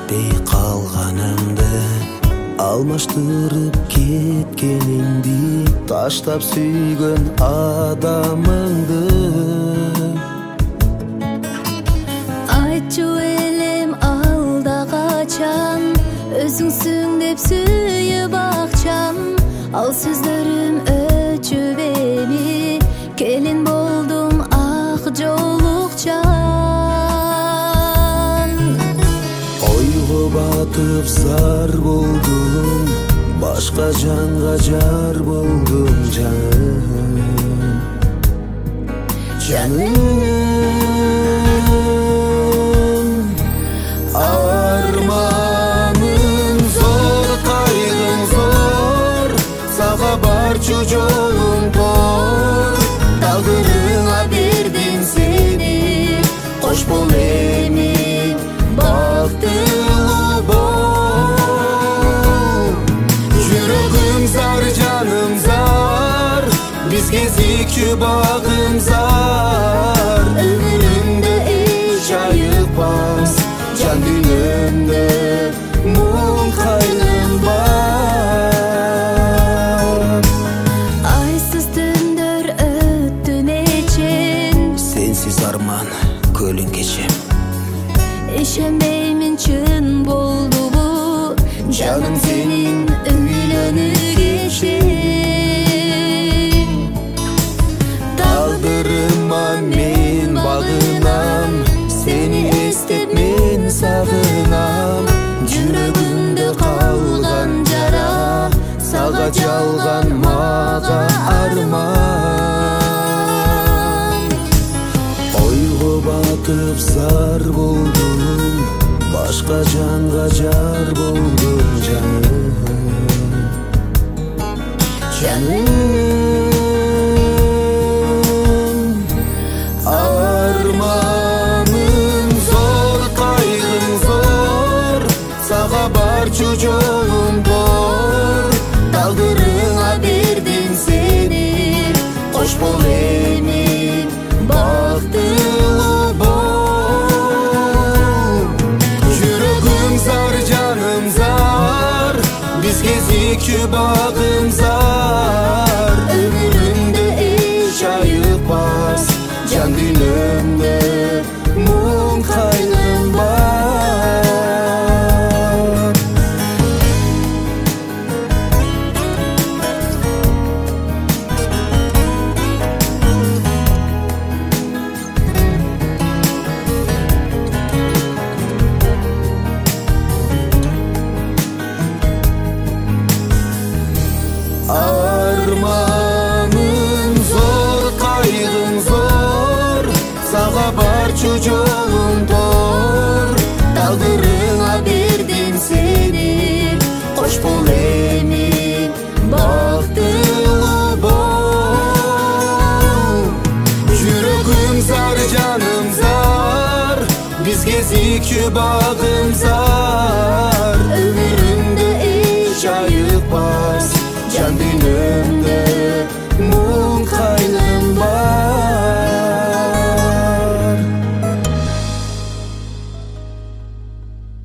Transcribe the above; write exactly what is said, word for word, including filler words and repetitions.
жетпей қалғанымды, алмаштырып кеткеніңді, таштап сүйген адамыңды. Айтчу элем алда қачан, өзіңсің деп сүйіп ақчам, ал сөздерім өчүп эми, келин болдум ақ жолукчан. Ойго батып зар болдум, башка жанга жар болдум жаным. Жаным, арманым зор, кайгым зор, сага барчу жолум тор. Тагдырыңа бердим сени, кош бол эми, бактылуу бол. Жүрөгүм зар, жаным зар, бизге зикчү багым зар. Өмүрүмдө эч айыкпас, жан дүйнөмдө муң кайгым бар. Айсыз түндөр өттү нечен, Сенсиз арман көлүн кечем. ишенбеймин чын болду бу, жаным сенин үйлөнүү кечин. Тагдырыма мен багынам, сени эстеп мен сагынам. Жүрөгүмдө калган жара, сага жалган мага арман. Ойго батып зар болдум, башка жанга жар болдум жаным. Жаным, арманым зор, кайгым зор, сага барчу жолум тор. Тагдырыңа бердим сени, кош бол эми, бактылуу бол. Жүрөгүм зар, жаным зар, бизге зикчү багым зар. Өмүрүмдө эч айыкпас, жан дүйнөмдө муң кайгым бар. Арманым зор, кайгым зор, сага барчу жолум тор. Тагдырыңа бердим сени, кош бол эми, бактылуу бол. Жүрөгүм зар, жаным зар, бизге зикчү багым зар.